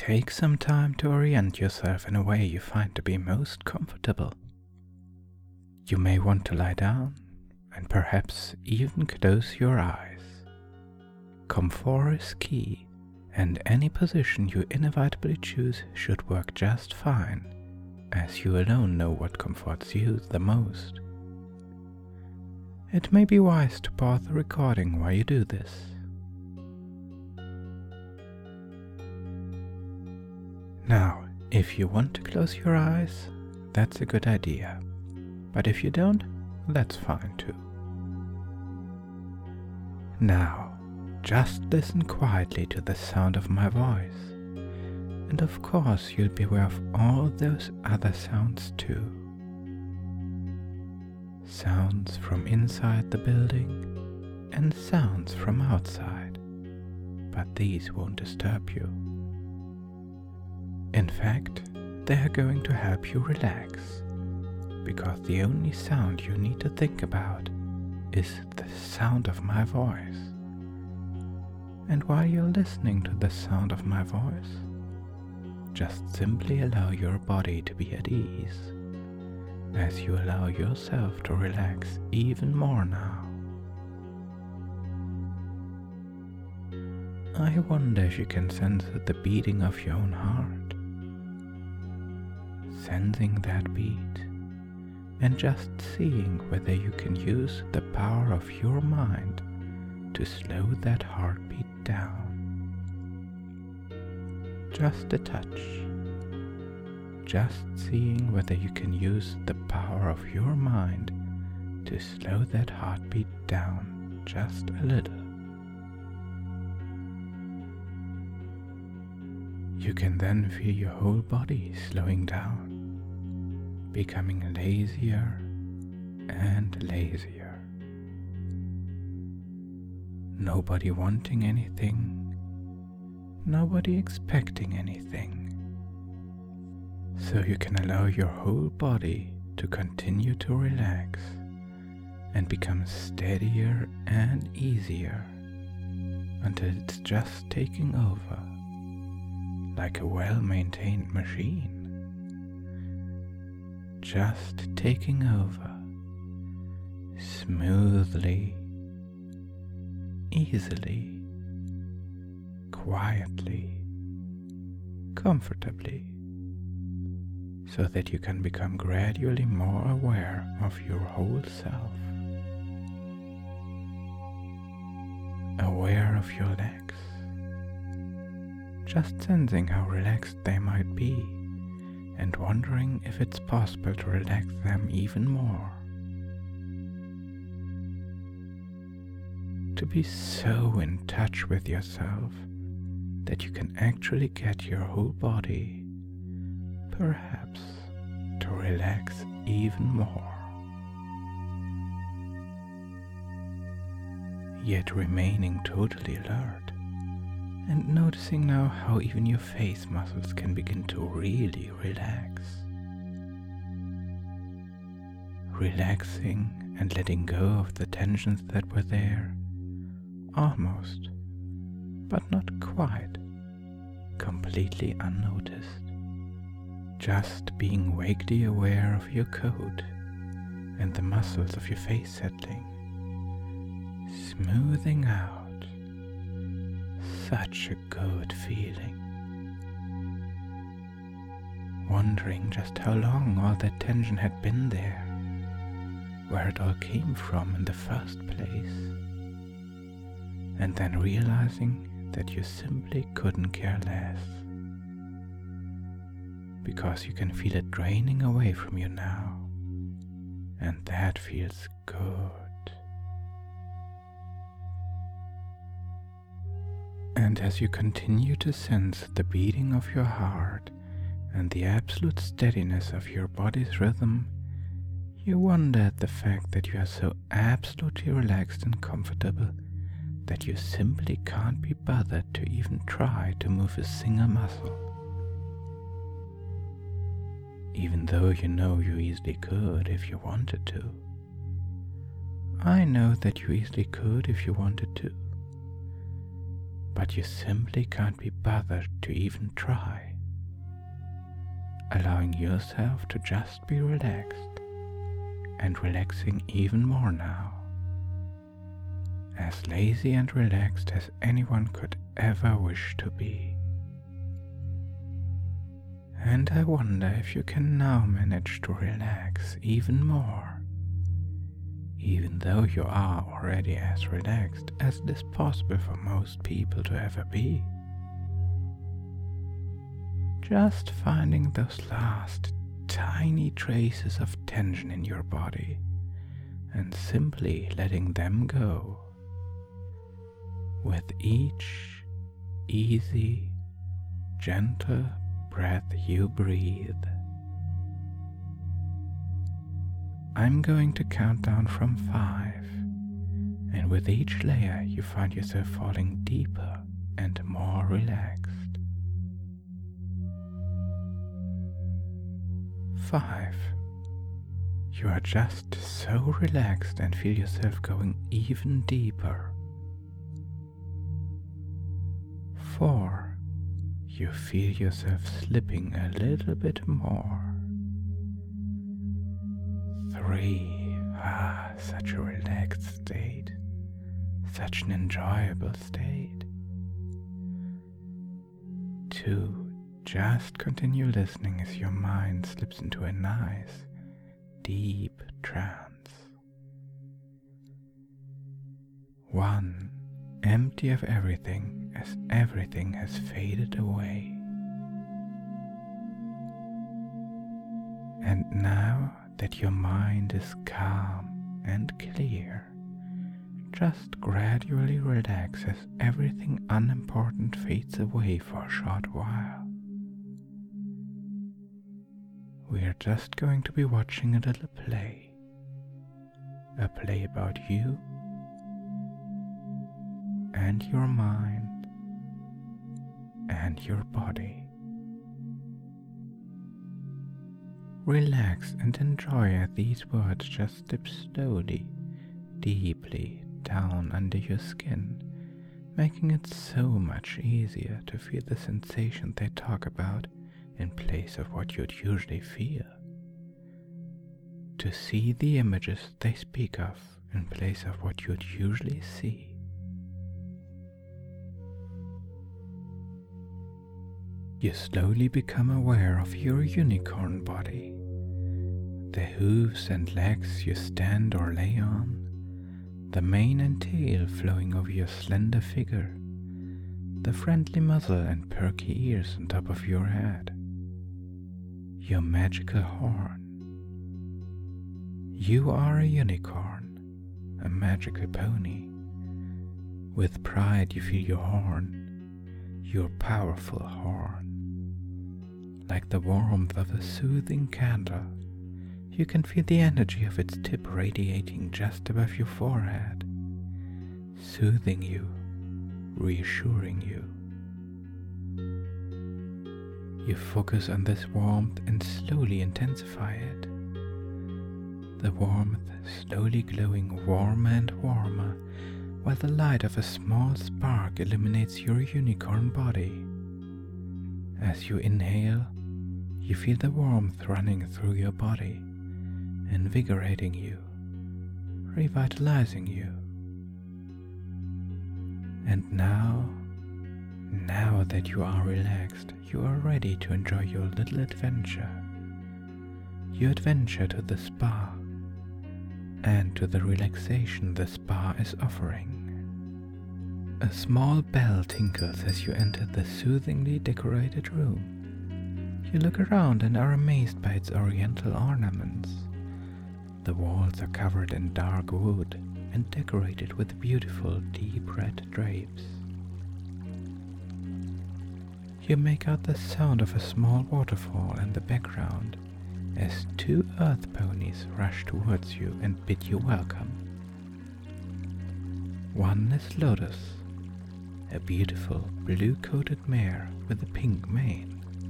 Take some time to orient yourself in a way you find to be most comfortable. You may want to lie down and perhaps even close your eyes. Comfort is key, and any position you inevitably choose should work just fine, as you alone know what comforts you the most. It may be wise to pause the recording while you do this. Now, if you want to close your eyes, that's a good idea. But if you don't, that's fine too. Now, just listen quietly to the sound of my voice. And of course, you'll be aware of all those other sounds too. Sounds from inside the building and sounds from outside. But these won't disturb you. In fact, they are going to help you relax, because the only sound you need to think about is the sound of my voice. And while you're listening to the sound of my voice, just simply allow your body to be at ease, as you allow yourself to relax even more now. I wonder if you can sense the beating of your own heart. Sensing that beat, and just seeing whether you can use the power of your mind to slow that heartbeat down. Just a touch. Just seeing whether you can use the power of your mind to slow that heartbeat down just a little. You can then feel your whole body slowing down, becoming lazier and lazier. Nobody wanting anything, nobody expecting anything. So you can allow your whole body to continue to relax and become steadier and easier until it's just taking over, like a well-maintained machine. Just taking over, smoothly, easily, quietly, comfortably, so that you can become gradually more aware of your whole self. Aware of your legs, just sensing how relaxed they might be, and wondering if it's possible to relax them even more. To be so in touch with yourself that you can actually get your whole body, perhaps, to relax even more. Yet remaining totally alert, and noticing now how even your face muscles can begin to really relax. Relaxing and letting go of the tensions that were there, almost, but not quite, completely unnoticed. Just being vaguely aware of your coat and the muscles of your face settling, smoothing out. Such a good feeling. Wondering just how long all that tension had been there, where it all came from in the first place, and then realizing that you simply couldn't care less, because you can feel it draining away from you now, and that feels good. And as you continue to sense the beating of your heart and the absolute steadiness of your body's rhythm, you wonder at the fact that you are so absolutely relaxed and comfortable that you simply can't be bothered to even try to move a single muscle. Even though you know you easily could if you wanted to. I know that you easily could if you wanted to. but you simply can't be bothered to even try. Allowing yourself to just be relaxed, and relaxing even more now. As lazy and relaxed as anyone could ever wish to be. And I wonder if you can now manage to relax even more, even though you are already as relaxed as it is possible for most people to ever be. Just finding those last tiny traces of tension in your body and simply letting them go. With each easy, gentle breath you breathe. I'm going to count down from 5, and with each layer you find yourself falling deeper and more relaxed. 5. You are just so relaxed and feel yourself going even deeper. 4. You feel yourself slipping a little bit more. 3. Such a relaxed state. Such an enjoyable state. 2. Just continue listening as your mind slips into a nice, deep trance. 1. Empty of everything as everything has faded away. And now that your mind is calm and clear, just gradually relax as everything unimportant fades away for a short while. We are just going to be watching a little play. A play about you and your mind and your body. Relax and enjoy as these words just slip slowly, deeply down under your skin, making it so much easier to feel the sensation they talk about in place of what you'd usually feel. To see the images they speak of in place of what you'd usually see. You slowly become aware of your unicorn body, the hooves and legs you stand or lay on, the mane and tail flowing over your slender figure, the friendly muzzle and perky ears on top of your head, your magical horn. You are a unicorn, a magical pony. With pride you feel your horn, your powerful horn. Like the warmth of a soothing candle, you can feel the energy of its tip radiating just above your forehead, soothing you, reassuring you. You focus on this warmth and slowly intensify it. The warmth slowly glowing warmer and warmer, while the light of a small spark illuminates your unicorn body. As you inhale, you feel the warmth running through your body, invigorating you, revitalizing you. And now that you are relaxed, you are ready to enjoy your little adventure. Your adventure to the spa, and to the relaxation the spa is offering. A small bell tinkles as you enter the soothingly decorated room. You look around and are amazed by its oriental ornaments. The walls are covered in dark wood and decorated with beautiful deep red drapes. You make out the sound of a small waterfall in the background as 2 earth ponies rush towards you and bid you welcome. One is Lotus, a beautiful blue-coated mare with a pink mane.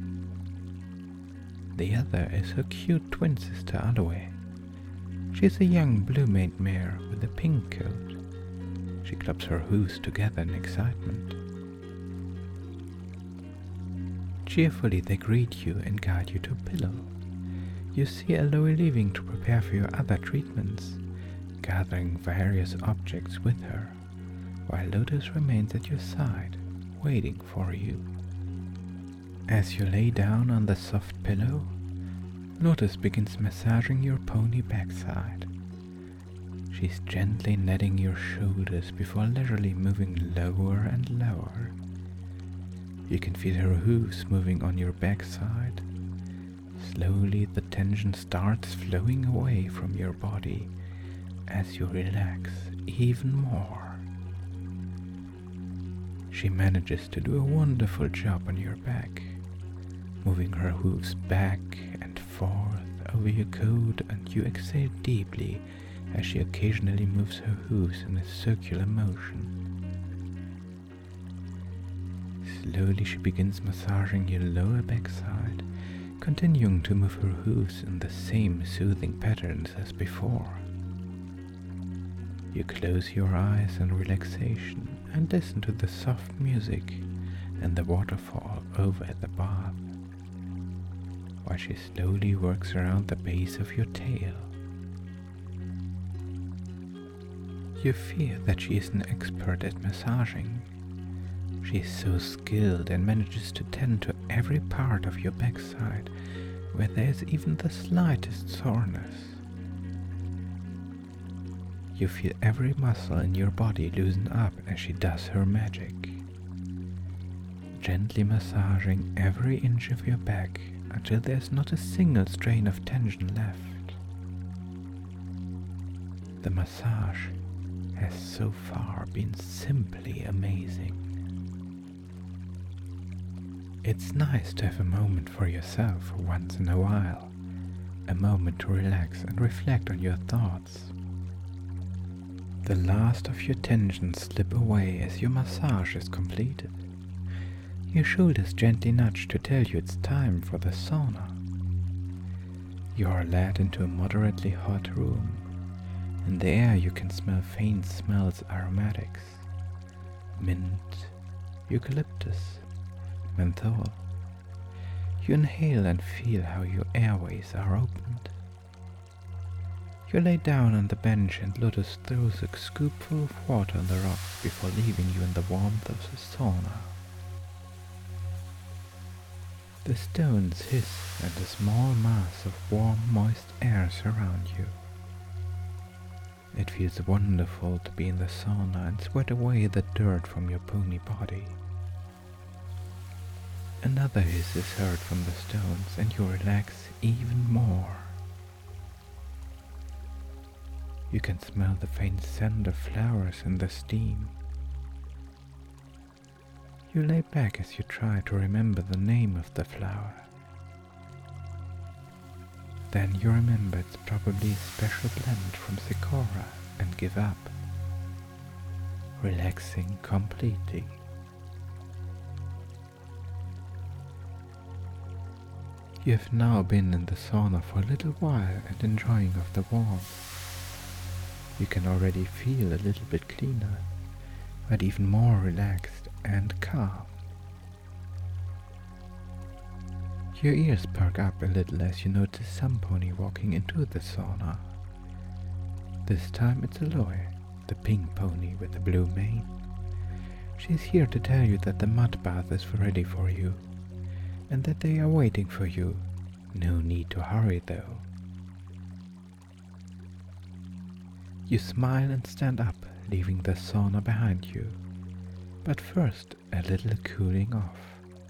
The other is her cute twin sister Aloe. She's a young blue-maned mare with a pink coat. She claps her hooves together in excitement. Cheerfully they greet you and guide you to a pillow. You see Aloe leaving to prepare for your other treatments, gathering various objects with her, while Lotus remains at your side, waiting for you. As you lay down on the soft pillow, Lotus begins massaging your pony backside. She's gently kneading your shoulders before leisurely moving lower and lower. You can feel her hooves moving on your backside. Slowly the tension starts flowing away from your body as you relax even more. She manages to do a wonderful job on your back, moving her hooves back and forth over your coat, and you exhale deeply as she occasionally moves her hooves in a circular motion. Slowly she begins massaging your lower backside, continuing to move her hooves in the same soothing patterns as before. You close your eyes in relaxation and listen to the soft music and the waterfall over at the bath, while she slowly works around the base of your tail. You feel that she is an expert at massaging. She is so skilled and manages to tend to every part of your backside where there is even the slightest soreness. You feel every muscle in your body loosen up as she does her magic, gently massaging every inch of your back until there's not a single strain of tension left. The massage has so far been simply amazing. It's nice to have a moment for yourself once in a while, a moment to relax and reflect on your thoughts. The last of your tensions slip away as your massage is completed. Your shoulders gently nudge to tell you it's time for the sauna. You are led into a moderately hot room. In the air you can smell faint smells, aromatics, mint, eucalyptus, menthol. You inhale and feel how your airways are opened. You lay down on the bench and Lotus throws a scoopful of water on the rocks before leaving you in the warmth of the sauna. The stones hiss and a small mass of warm, moist air surround you. It feels wonderful to be in the sauna and sweat away the dirt from your pony body. Another hiss is heard from the stones and you relax even more. You can smell the faint scent of flowers in the steam. You lay back as you try to remember the name of the flower. Then you remember it's probably a special blend from Sakura and give up, relaxing completely. You have now been in the sauna for a little while and enjoying of the warmth. You can already feel a little bit cleaner, but even more relaxed and calm. Your ears perk up a little as you notice some pony walking into the sauna. This time it's Aloe, the pink pony with the blue mane. She's here to tell you that the mud bath is ready for you, and that they are waiting for you. No need to hurry though. You smile and stand up, leaving the sauna behind you. But first, a little cooling off.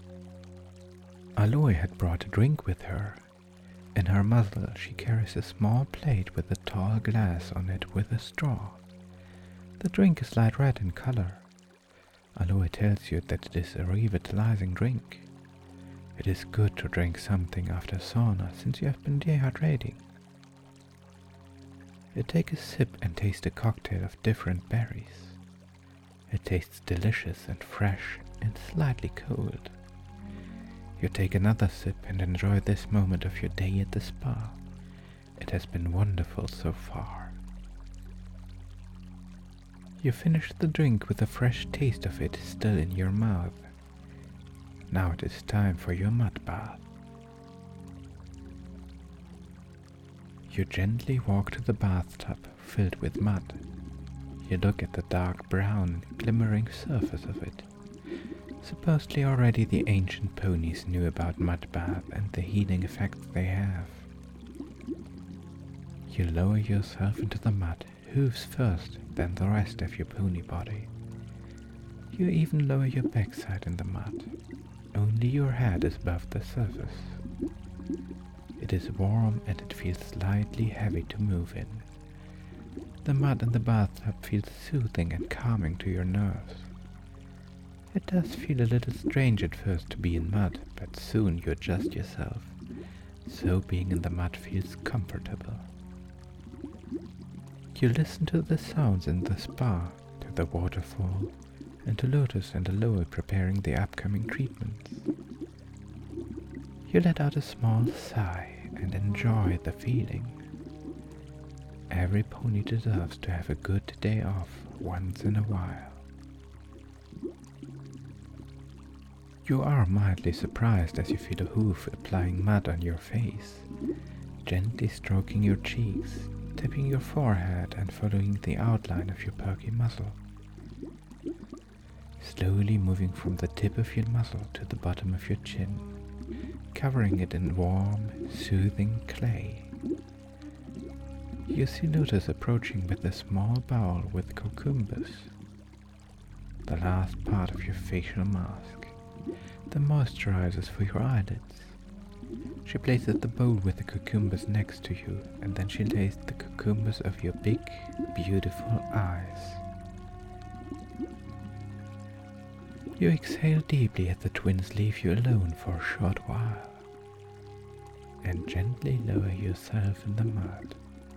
Aloe had brought a drink with her. In her muzzle she carries a small plate with a tall glass on it with a straw. The drink is light red in color. Aloe tells you that it is a revitalizing drink. It is good to drink something after sauna since you have been dehydrating. You take a sip and taste a cocktail of different berries. It tastes delicious and fresh and slightly cold. You take another sip and enjoy this moment of your day at the spa. It has been wonderful so far. You finish the drink with a fresh taste of it still in your mouth. Now it is time for your mud bath. You gently walk to the bathtub filled with mud. You look at the dark brown, glimmering surface of it. Supposedly already the ancient ponies knew about mud bath and the healing effects they have. You lower yourself into the mud, hooves first, then the rest of your pony body. You even lower your backside in the mud. Only your head is above the surface. It is warm and it feels slightly heavy to move in. The mud in the bathtub feels soothing and calming to your nerves. It does feel a little strange at first to be in mud, but soon you adjust yourself, so being in the mud feels comfortable. You listen to the sounds in the spa, to the waterfall, and to Lotus and Aloe preparing the upcoming treatments. You let out a small sigh and enjoy the feeling. Every pony deserves to have a good day off once in a while. You are mildly surprised as you feel a hoof applying mud on your face, gently stroking your cheeks, tipping your forehead and following the outline of your perky muzzle. Slowly moving from the tip of your muzzle to the bottom of your chin, covering it in warm, soothing clay. You see Lotus approaching with a small bowl with cucumbers, the last part of your facial mask, the moisturizers for your eyelids. She places the bowl with the cucumbers next to you, and then she lays the cucumbers over your big, beautiful eyes. You exhale deeply as the twins leave you alone for a short while, and gently lower yourself in the mud.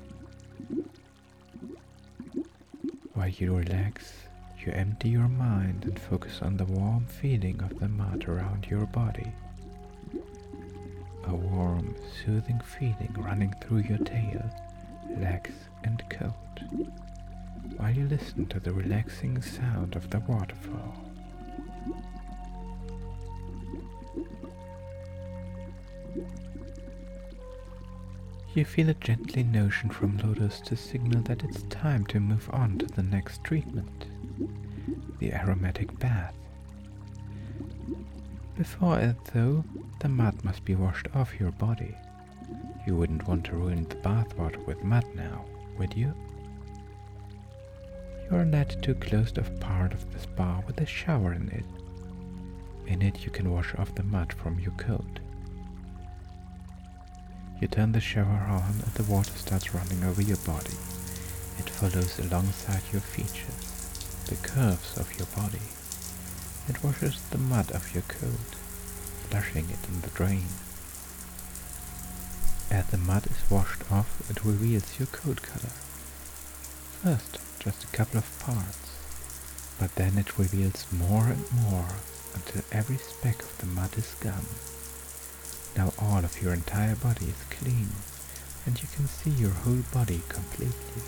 While you relax, you empty your mind and focus on the warm feeling of the mud around your body. A warm, soothing feeling running through your tail, legs and coat, while you listen to the relaxing sound of the waterfall. You feel a gently motion from Lotus to signal that it's time to move on to the next treatment, the aromatic bath. Before it, though, the mud must be washed off your body. You wouldn't want to ruin the bathwater with mud now, would you? You are led to a closed-off part of the spa with a shower in it. In it you can wash off the mud from your coat. You turn the shower on and the water starts running over your body. It follows alongside your features, the curves of your body. It washes the mud off your coat, flushing it in the drain. As the mud is washed off, it reveals your coat color. First, just a couple of parts, but then it reveals more and more until every speck of the mud is gone. Now all of your entire body is clean, and you can see your whole body completely.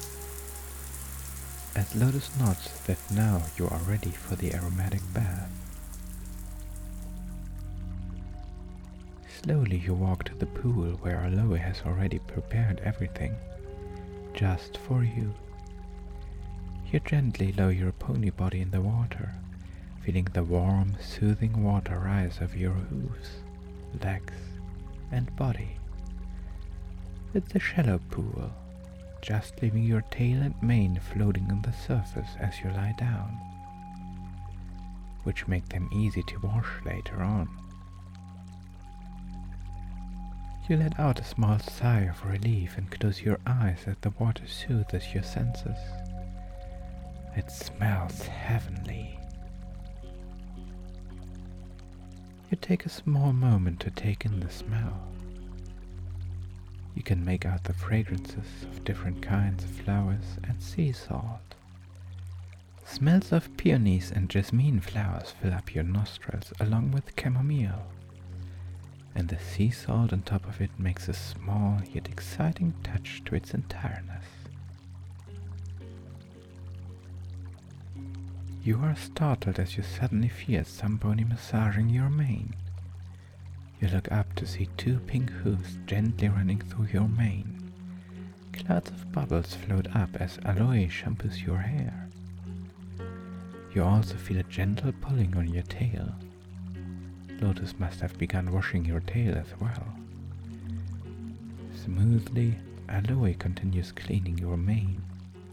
As Lotus nods that now you are ready for the aromatic bath. Slowly you walk to the pool where Aloe has already prepared everything, just for you. You gently lower your pony body in the water, feeling the warm, soothing water rise over your hooves, legs, and body. It's a shallow pool, just leaving your tail and mane floating on the surface as you lie down, which make them easy to wash later on. You let out a small sigh of relief and close your eyes as the water soothes your senses. It smells heavenly. You take a small moment to take in the smell. You can make out the fragrances of different kinds of flowers and sea salt. Smells of peonies and jasmine flowers fill up your nostrils along with chamomile, and the sea salt on top of it makes a small yet exciting touch to its entireness. You are startled as you suddenly feel somebody massaging your mane. You look up to see 2 pink hooves gently running through your mane. Clouds of bubbles float up as Aloe shampoos your hair. You also feel a gentle pulling on your tail. Lotus must have begun washing your tail as well. Smoothly, Aloe continues cleaning your mane.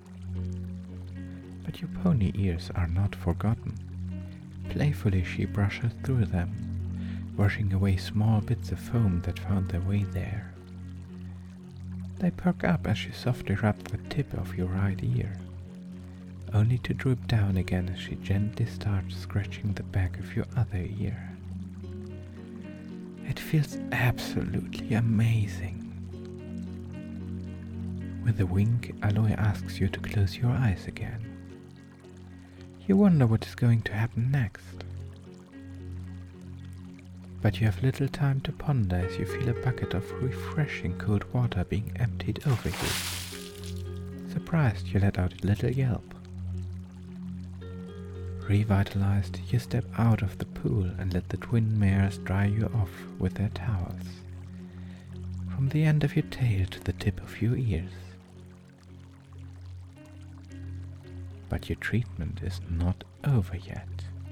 But your pony ears are not forgotten. Playfully she brushes through them, washing away small bits of foam that found their way there. They perk up as she softly rubs the tip of your right ear, only to droop down again as she gently starts scratching the back of your other ear. It feels absolutely amazing. With a wink, Aloe asks you to close your eyes again. You wonder what is going to happen next. But you have little time to ponder as you feel a bucket of refreshing cold water being emptied over you. Surprised, you let out a little yelp. Revitalized, you step out of the pool and let the twin mares dry you off with their towels, from the end of your tail to the tip of your ears. But your treatment is not over yet.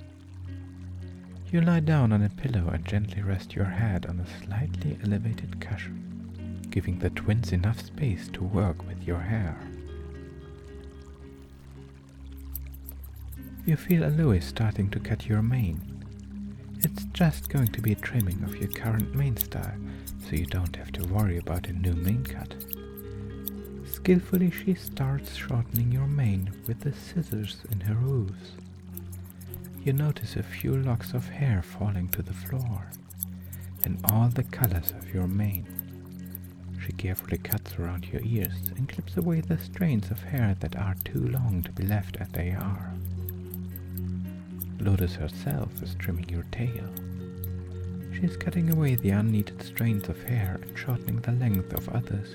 You lie down on a pillow and gently rest your head on a slightly elevated cushion, giving the twins enough space to work with your hair. You feel Aloe starting to cut your mane. It's just going to be a trimming of your current mane style, so you don't have to worry about a new mane cut. Skillfully she starts shortening your mane with the scissors in her hooves. You notice a few locks of hair falling to the floor, in all the colors of your mane. She carefully cuts around your ears and clips away the strands of hair that are too long to be left as they are. Lotus herself is trimming your tail. She is cutting away the unneeded strands of hair and shortening the length of others.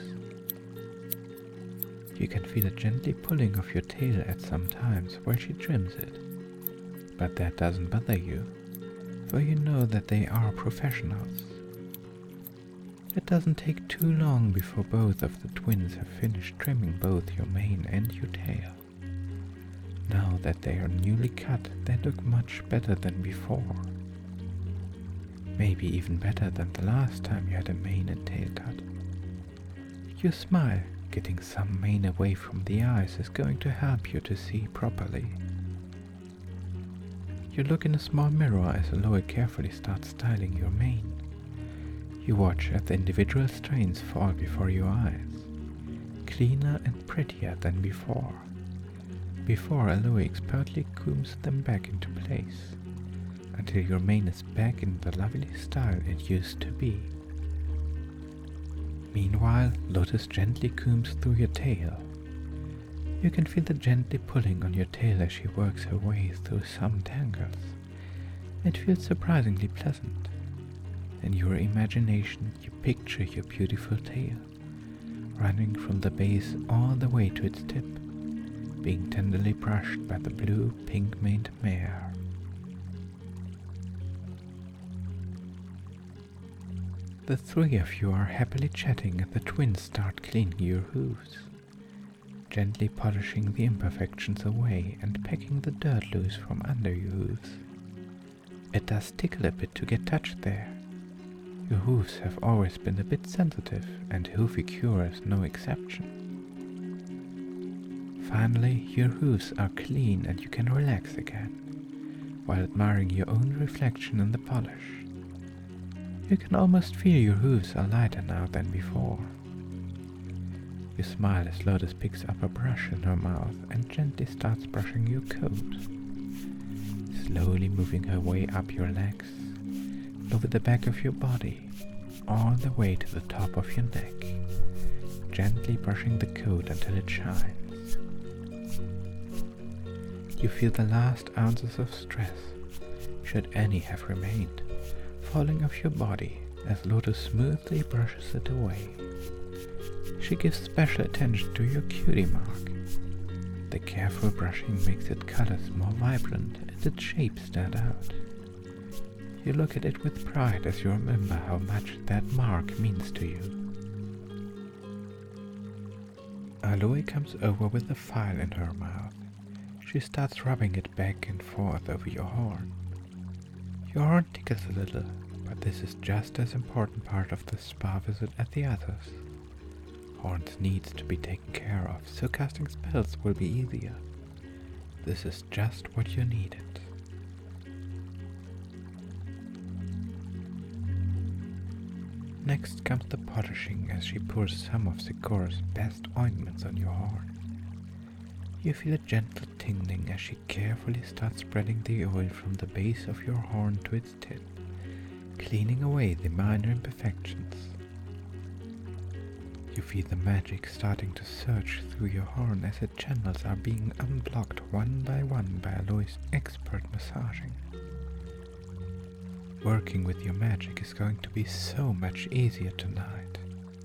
You can feel it gently pulling off your tail at some times while she trims it. But that doesn't bother you, for you know that they are professionals. It doesn't take too long before both of the twins have finished trimming both your mane and your tail. Now that they are newly cut, they look much better than before. Maybe even better than the last time you had a mane and tail cut. You smile. Getting some mane away from the eyes is going to help you to see properly. You look in a small mirror as Aloe carefully starts styling your mane. You watch as the individual strands fall before your eyes, cleaner and prettier than before. Before, Aloe expertly combs them back into place, until your mane is back in the lovely style it used to be. Meanwhile, Lotus gently combs through your tail. You can feel the gently pulling on your tail as she works her way through some tangles. It feels surprisingly pleasant. In your imagination, you picture your beautiful tail, running from the base all the way to its tip, being tenderly brushed by the blue, pink-maned mare. The three of you are happily chatting and the twins start cleaning your hooves, gently polishing the imperfections away and pecking the dirt loose from under your hooves. It does tickle a bit to get touched there. Your hooves have always been a bit sensitive, and Hoofy-Cure is no exception. Finally, your hooves are clean and you can relax again, while admiring your own reflection in the polish. You can almost feel your hooves are lighter now than before. You smile as Lotus picks up a brush in her mouth and gently starts brushing your coat, slowly moving her way up your legs, over the back of your body, all the way to the top of your neck, gently brushing the coat until it shines. You feel the last ounces of stress, should any have remained, falling off your body as Lotus smoothly brushes it away. She gives special attention to your cutie mark. The careful brushing makes its colors more vibrant and its shape stand out. You look at it with pride as you remember how much that mark means to you. Aloe comes over with a file in her mouth. She starts rubbing it back and forth over your horn. Your horn tickles a little, but this is just as important part of the spa visit as the others. Horns needs to be taken care of, so casting spells will be easier. This is just what you needed. Next comes the polishing as she pours some of Sikora's best ointments on your horn. You feel a gentle tingling as she carefully starts spreading the oil from the base of your horn to its tip, cleaning away the minor imperfections. You feel the magic starting to surge through your horn as its channels are being unblocked one by Aloe's expert massaging. Working with your magic is going to be so much easier tonight.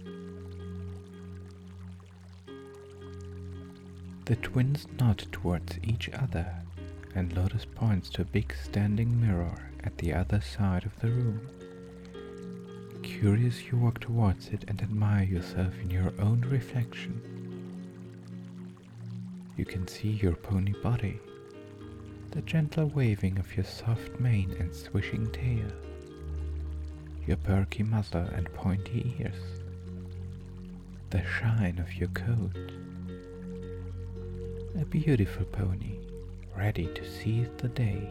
The twins nod towards each other, and Lotus points to a big standing mirror at the other side of the room. Curious, you walk towards it and admire yourself in your own reflection. You can see your pony body, the gentle waving of your soft mane and swishing tail, your perky muzzle and pointy ears, the shine of your coat. A beautiful pony, ready to seize the day.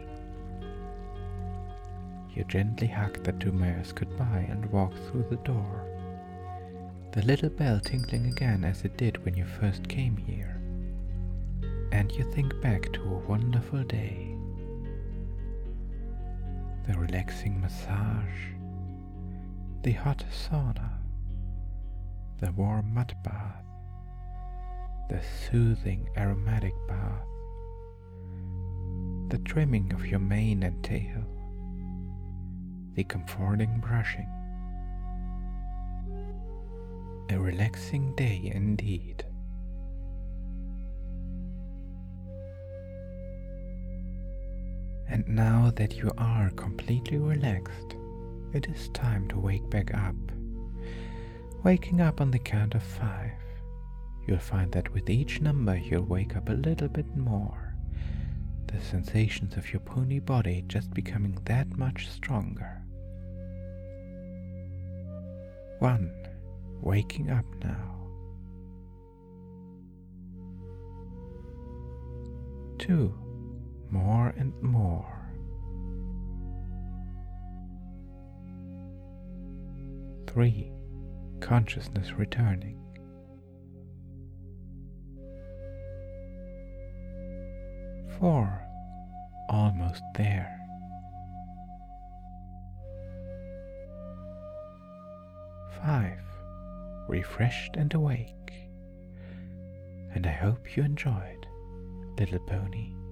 You gently hug the two mares goodbye and walk through the door, the little bell tinkling again as it did when you first came here. And you think back to a wonderful day. The relaxing massage, the hot sauna, the warm mud bath, the soothing aromatic bath, the trimming of your mane and tail, the comforting brushing. A relaxing day indeed. And now that you are completely relaxed, it is time to wake back up. Waking up on the count of 5. You'll find that with each number you'll wake up a little bit more, the sensations of your pony body just becoming that much stronger. 1. Waking up now. 2. More and more. 3. Consciousness returning. 4. Almost there. 5. Refreshed and awake. And I hope you enjoyed, little pony.